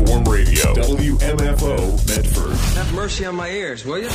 Freeform Radio, WMFO, Medford. Have mercy on my ears, will you?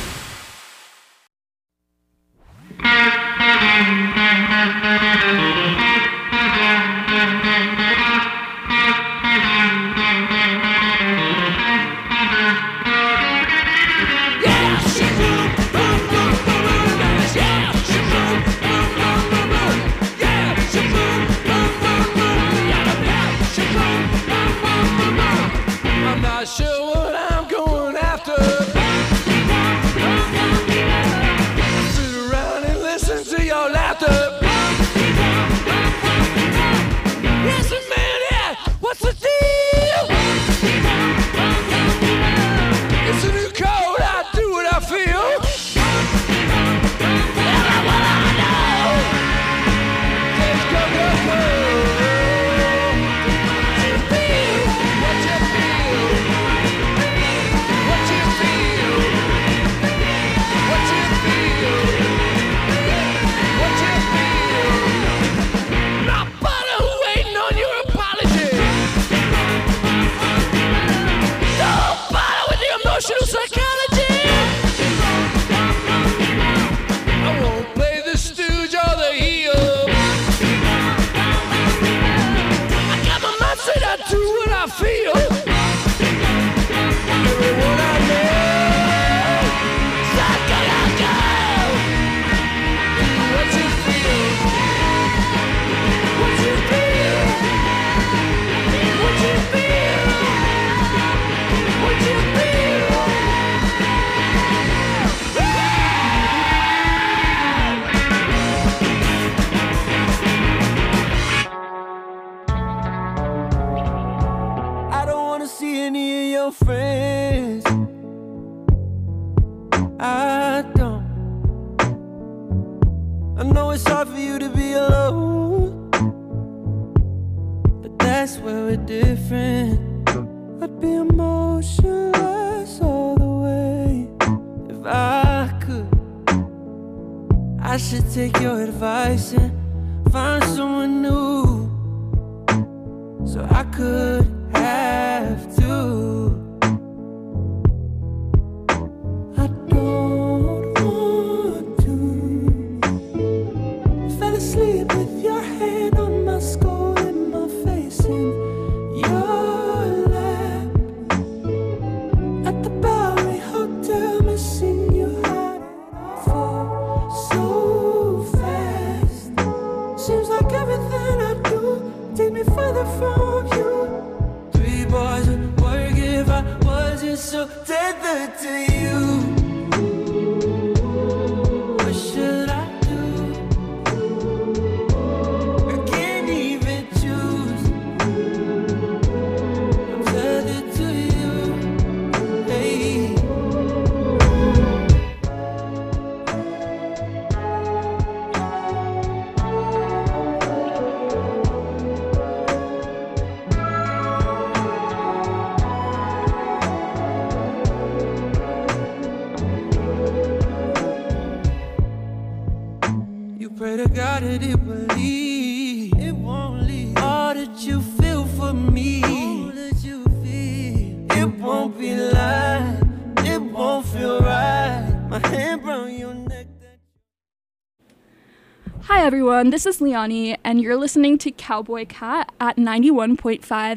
Hi everyone, this is Leonie, and you're listening to Cowboy Cat at 91.5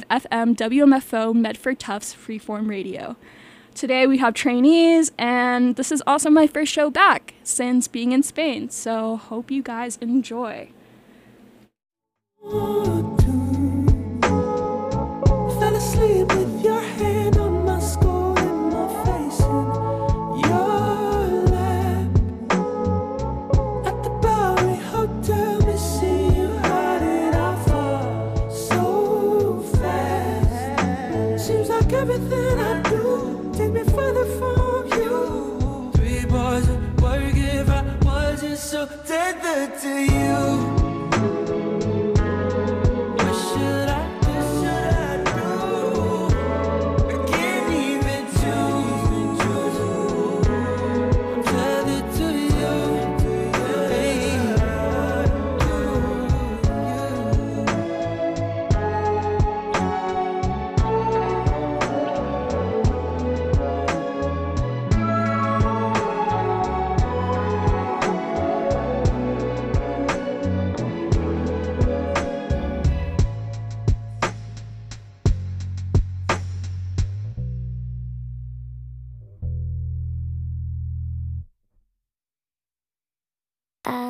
FM WMFO Medford Tufts Freeform Radio. Today we have trainees, and this is also my first show back since being in Spain, so hope you guys enjoy. Fell asleep with your hand on my skull and my face in your lap. At the Bowery Hotel, missing you. How did I fall so fast? Seems like everything I do take me further from you. 3 bars of work if I wasn't so tethered to you.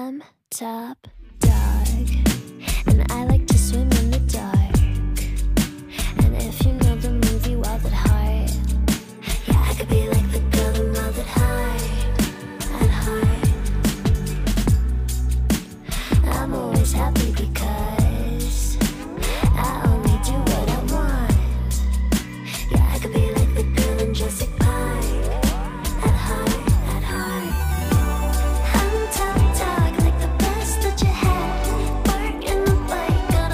I'm top dog, and I like to swim in the dark. And if you know the movie Wild at Heart, yeah, I could be like the girl in Wild at Heart, at heart. I'm always happy because I only do what I want. Yeah, I could be like the girl in Jurassic Park, at heart, at heart. I'm top dog, like the best that you had. Work in the bike,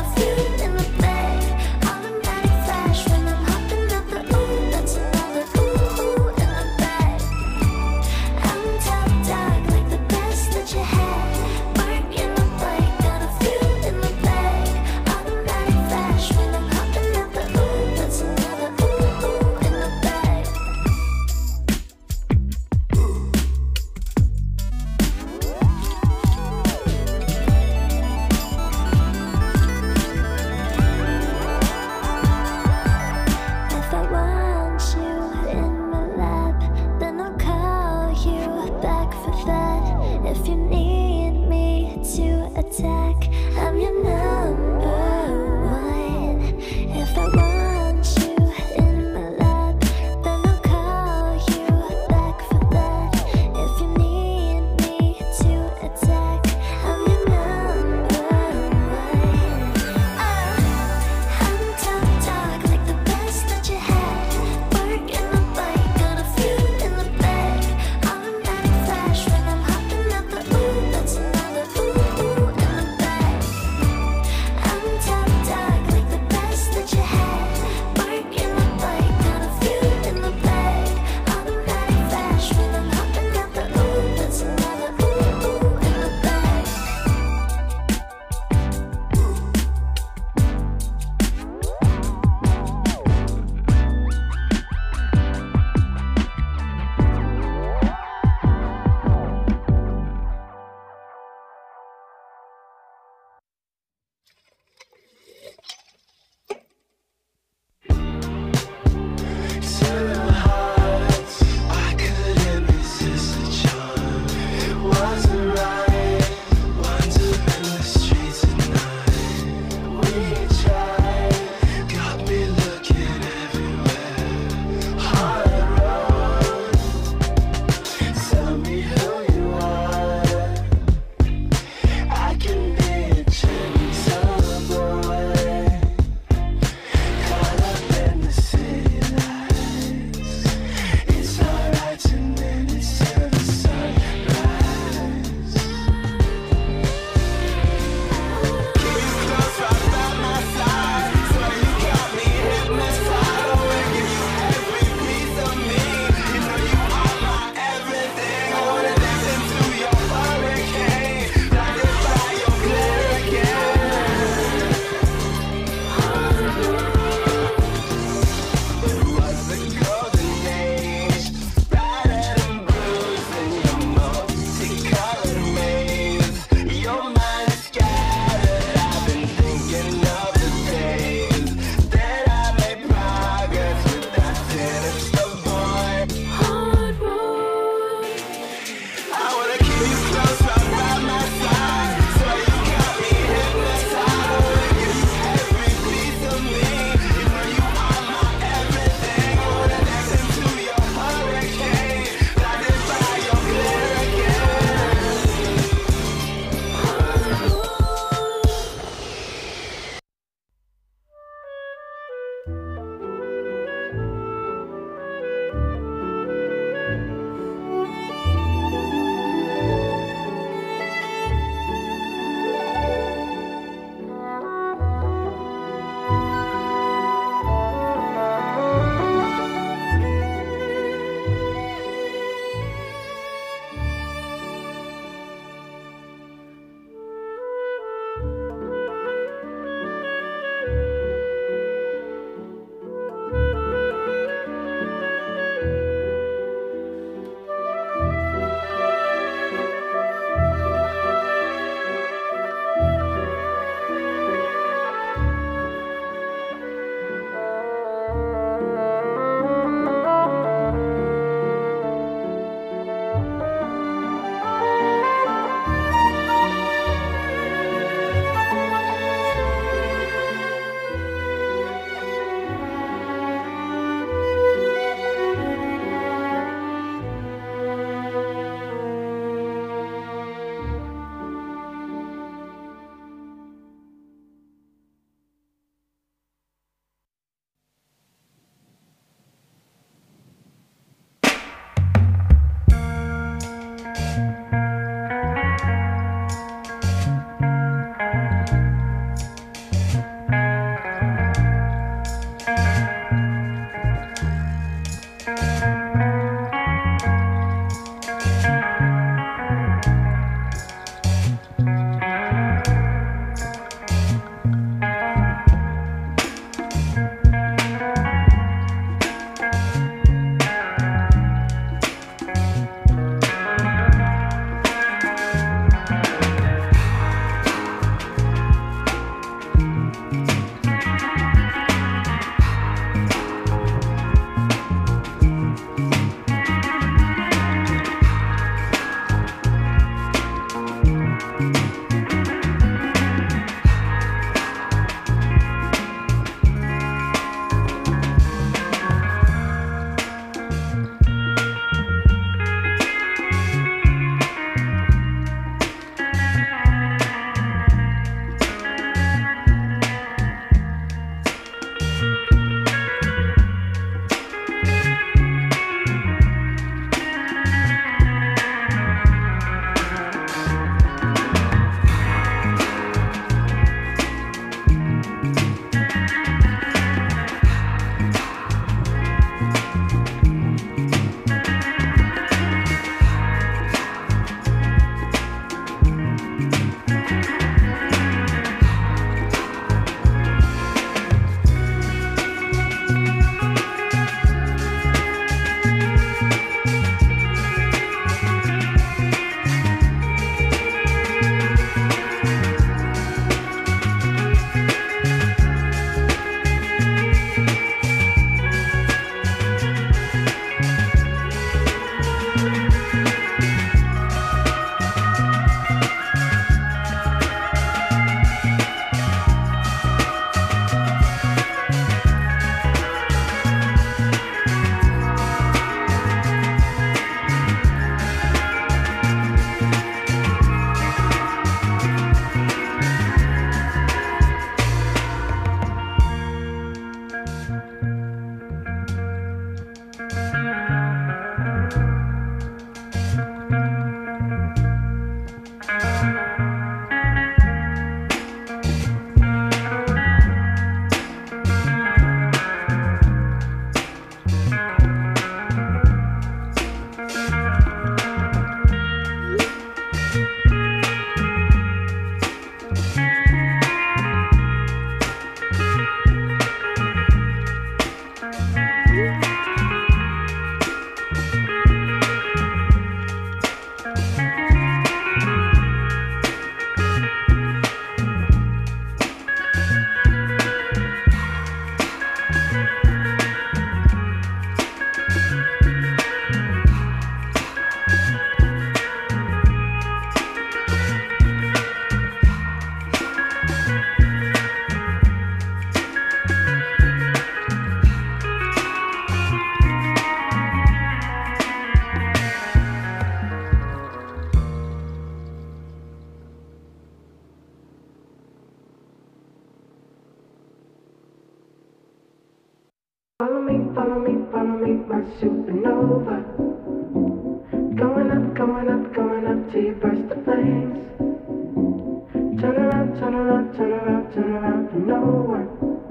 follow me, my supernova. Going up, going up, going up till you burst the flames. Turn around, turn around, turn around, turn around for no one.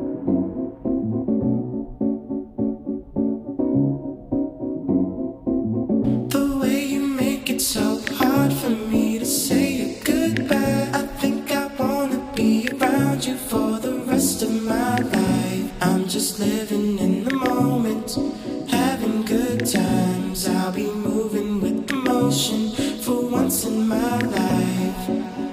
The way you make it so hard for me to say goodbye. I think I wanna be around you for the rest of my life. I'm just living in the moment, having good times. I'll be moving with the motion for once in my life.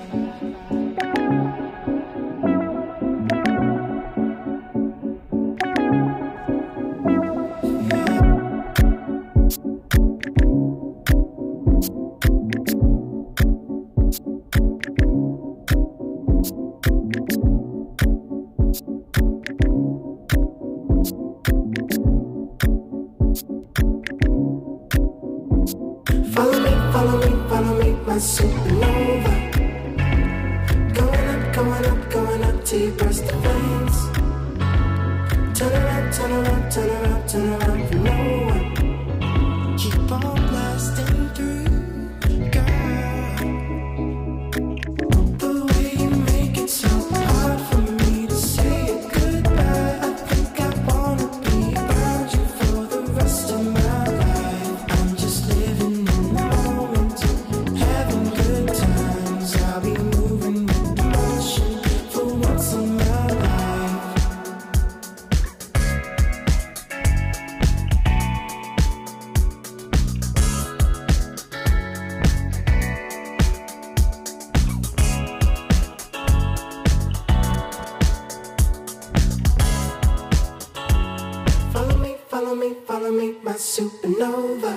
Follow me, follow me, follow me, my supernova. Going up, going up, going up till you burst the flames. Turn around, turn around, turn around, turn around for no one. Keep on blasting through, girl. The way you make it so hard for me to say goodbye. I think I wanna be around you for the rest of my life. I'm just living in the moment, having good times. I'll be moving with the motion for once in my life. Follow me, follow me, follow me, my supernova.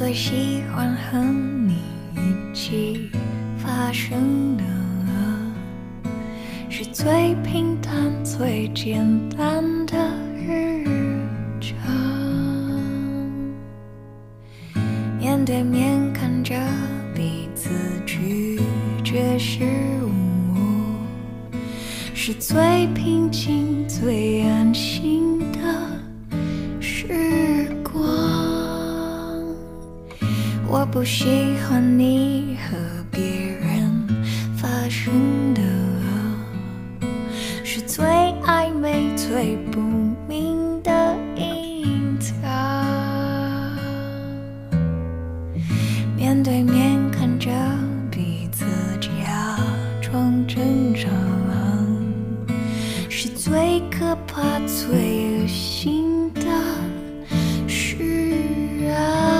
最喜欢和你一起发生的是最平淡最简单的日常，面对面看着彼此拒绝失误，是最平静最安心的时光。我不喜欢你和别人发生的是最暧昧最不明的隐藏，面对面看着彼此假装正常，是最可怕最恶心的事啊。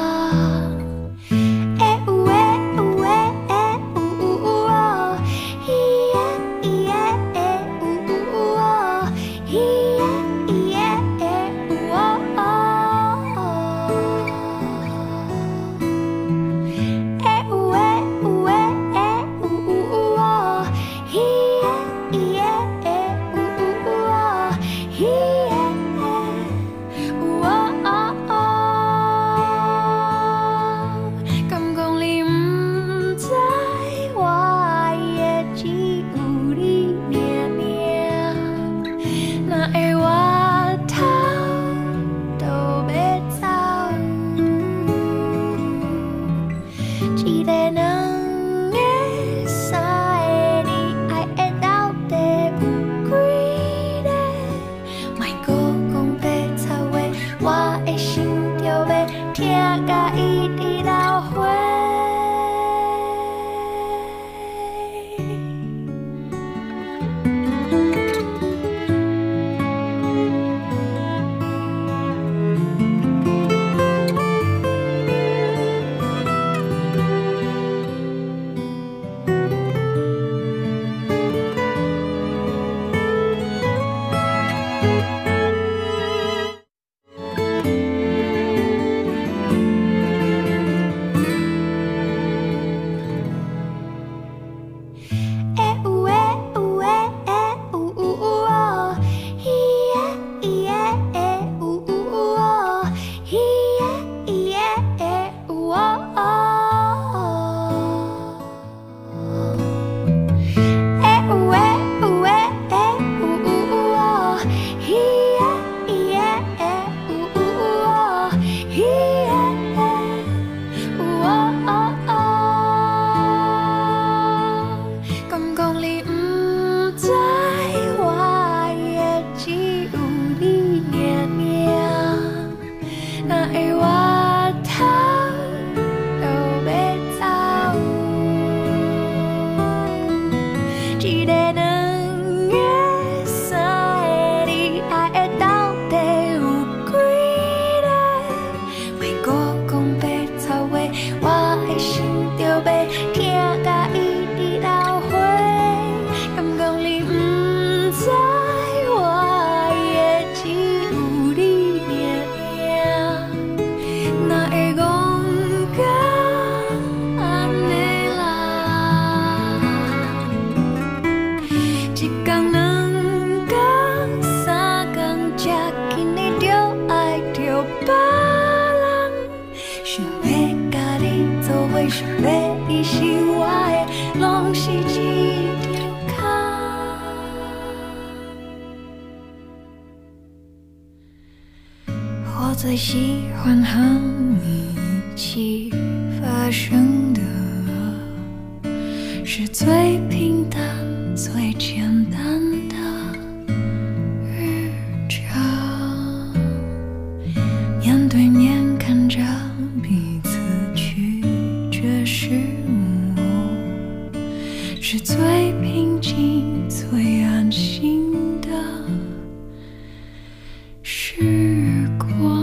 我最喜欢和你一起发生的是最平淡最简单的日常，面对面看着彼此拒绝失误，是最平静最安心的时光。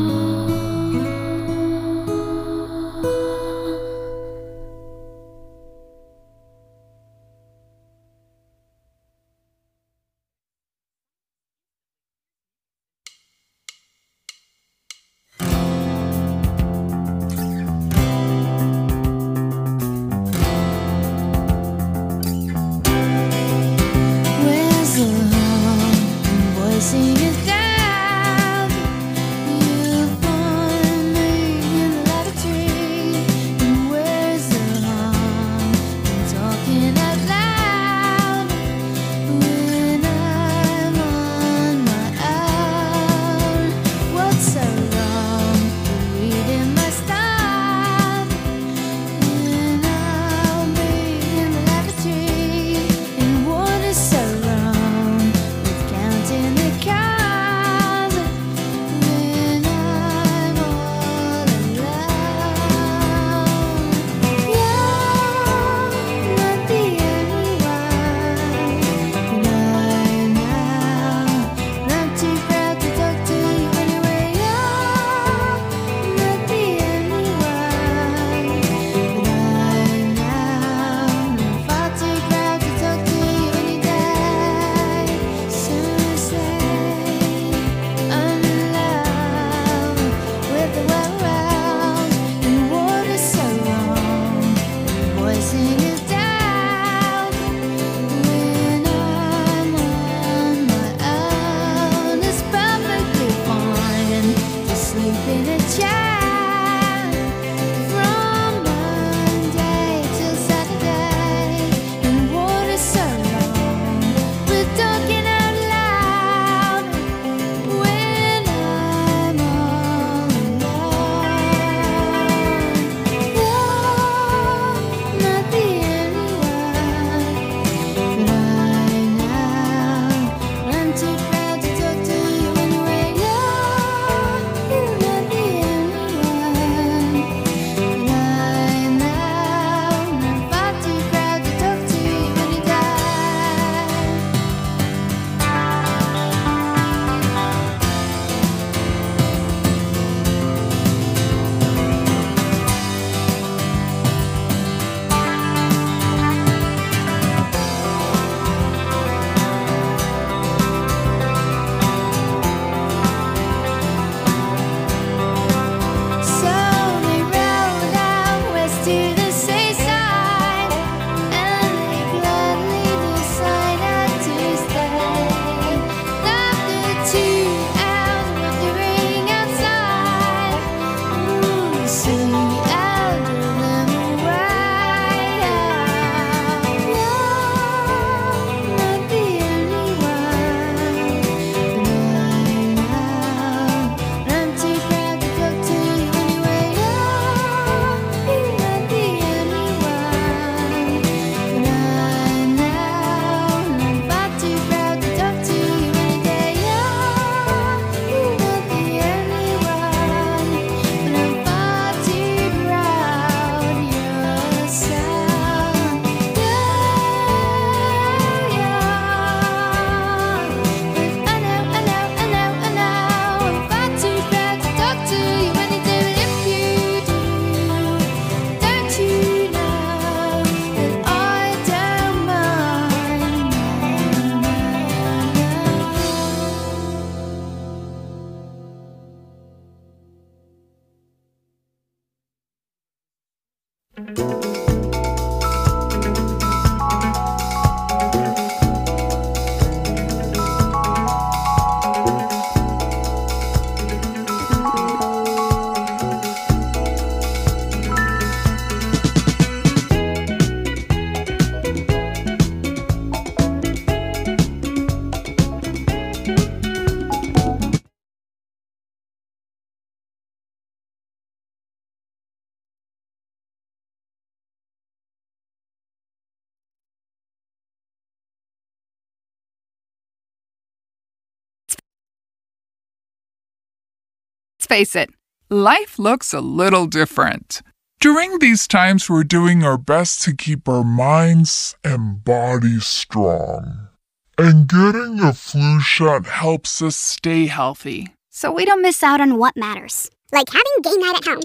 let's face it, life looks a little different. During these times, we're doing our best to keep our minds and bodies strong. And getting a flu shot helps us stay healthy, so we don't miss out on what matters. Like having game night at home.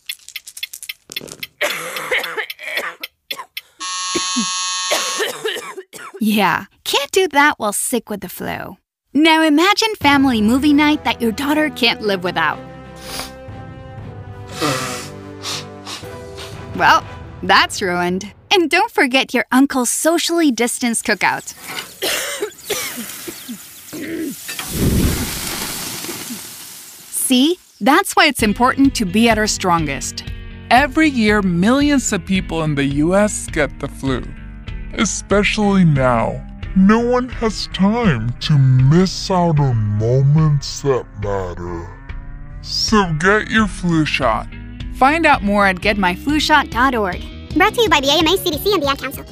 Yeah, can't do that while sick with the flu. Now imagine family movie night that your daughter can't live without. Well, that's ruined. And don't forget your uncle's socially distanced cookout. See? That's why it's important to be at our strongest. Every year, millions of people in the U.S. get the flu. Especially now. No one has time to miss out on moments that matter. So get your flu shot. Find out more at getmyflushot.org. Brought to you by the AMA, CDC, and the Ad Council.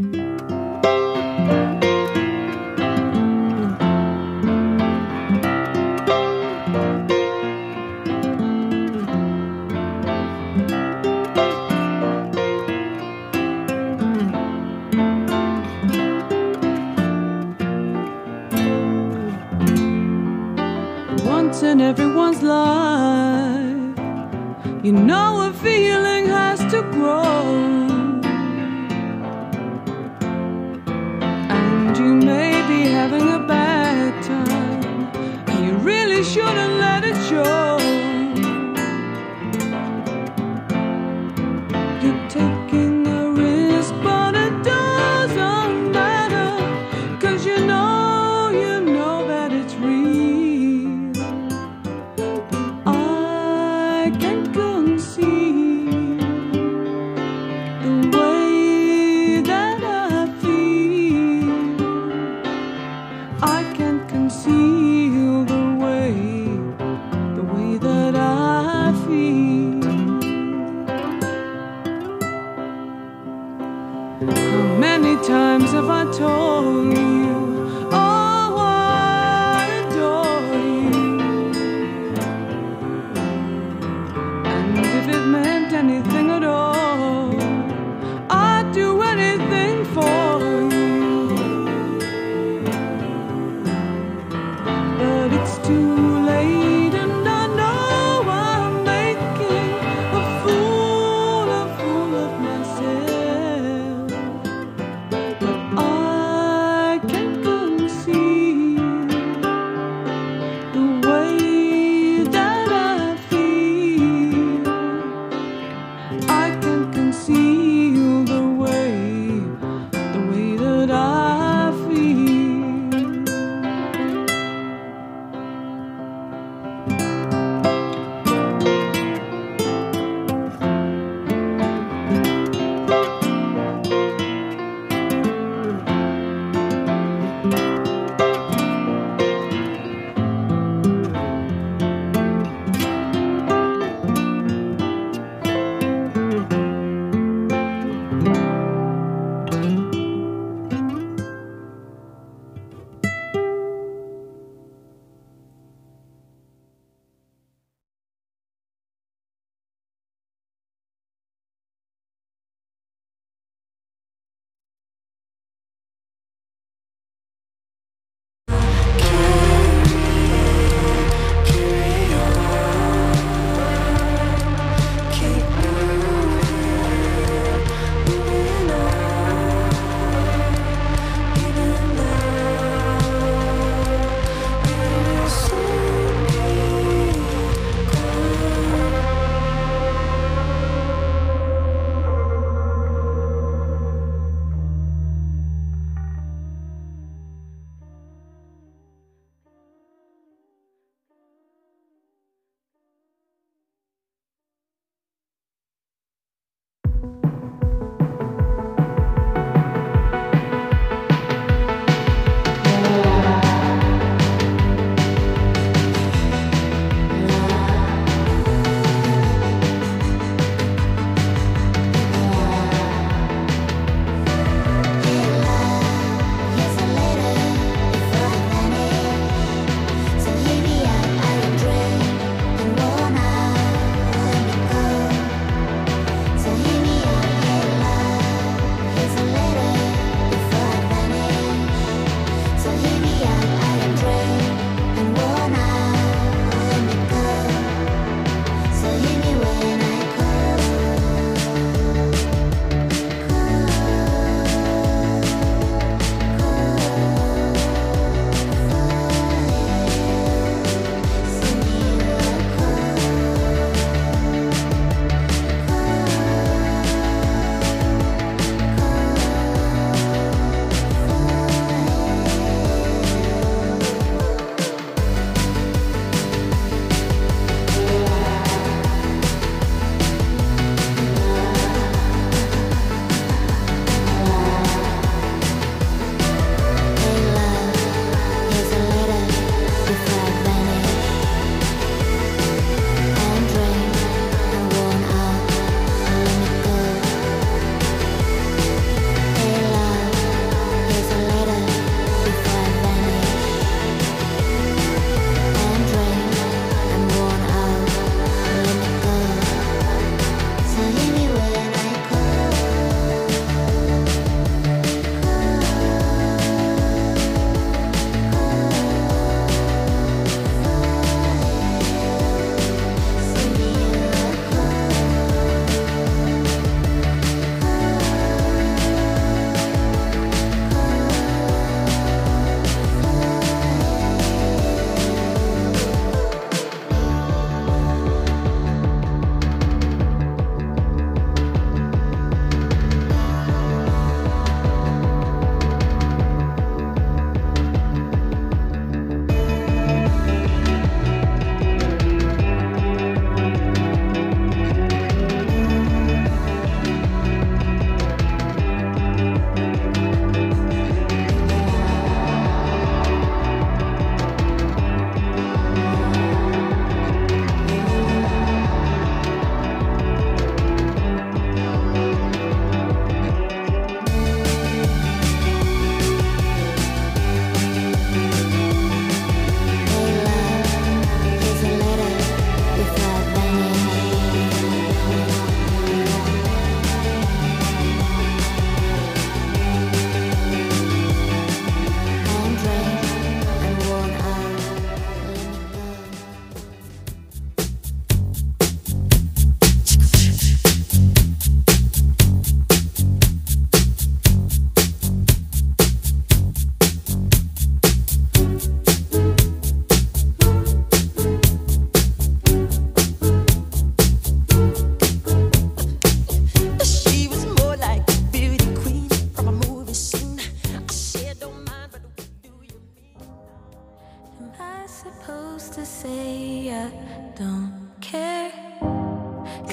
Once in everyone's life, you know a feeling has to grow, and you may be having a bad time, and you really shouldn't let it show. You're taking a risk, but it doesn't matter, 'cause you know that it's real. I can't conceive the way that I feel. I can't conceal the way that I feel. How many times have I told you, oh, I adore you? And if it meant anything at all, I'd do anything for you. But it's too late, and I know I'm making a fool of myself. But I can't conceive the way that I feel. I can't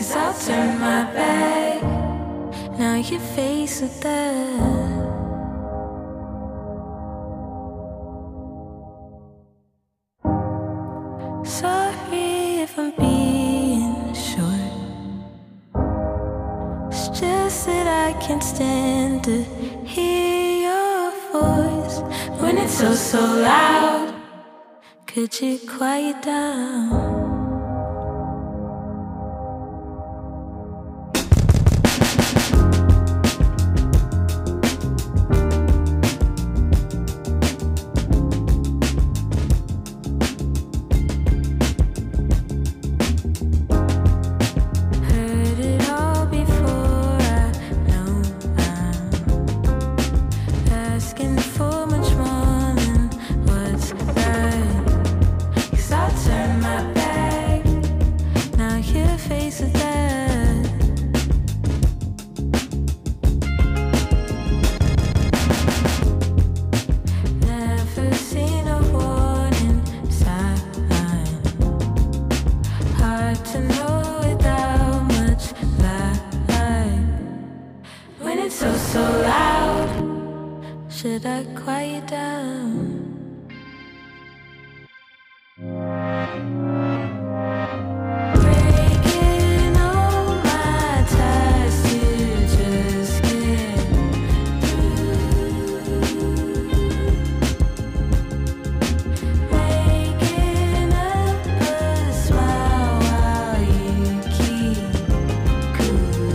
Guess I'll turn my back. Now you're faced with that. Sorry if I'm being short. It's just that I can't stand to hear your voice when it's so loud. Could you quiet down? Should I quiet down? Breaking all my ties to just get through. Making up a smile while you keep cool.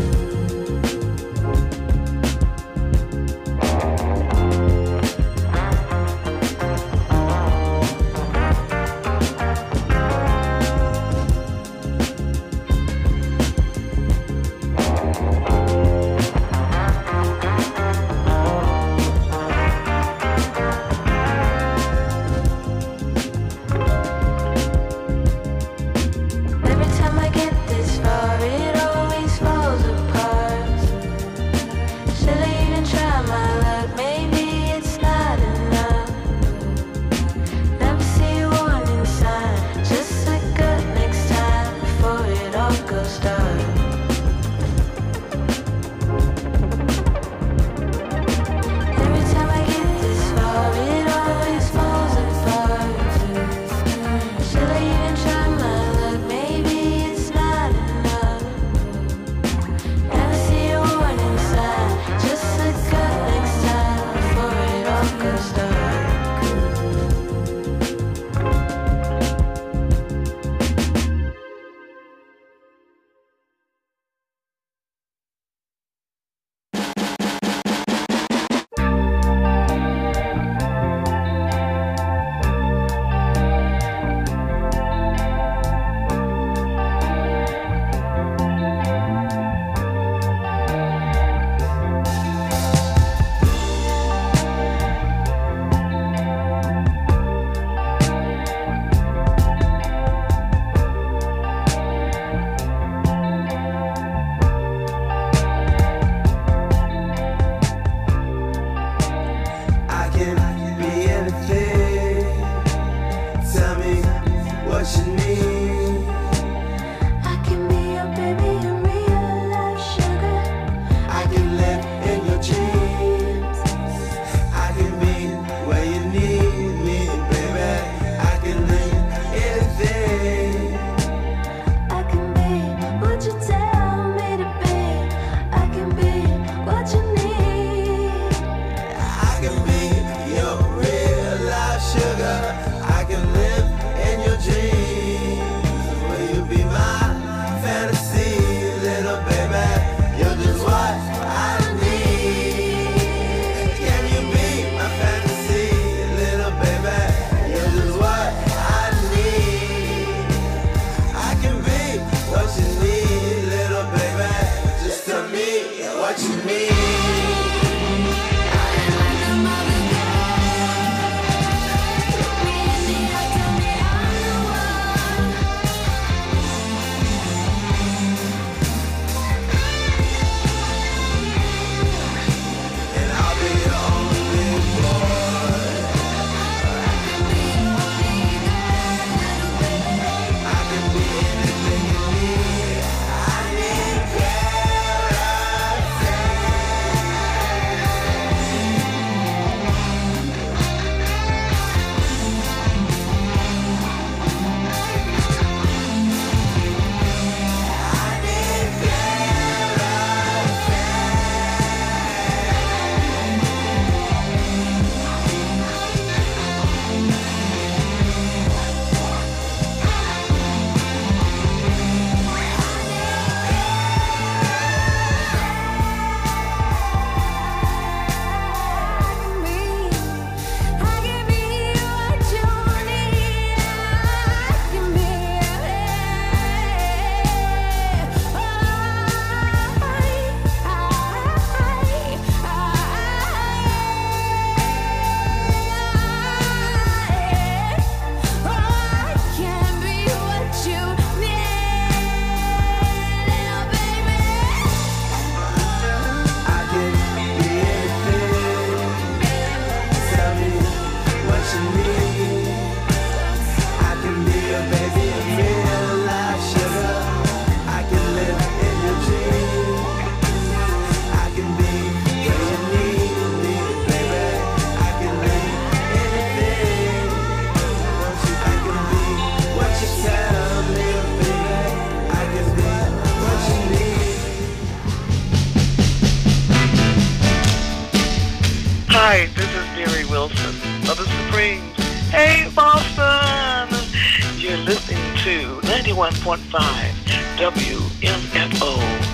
Wilson of the Supremes. Hey, Boston! You're listening to 91.5 WMFO.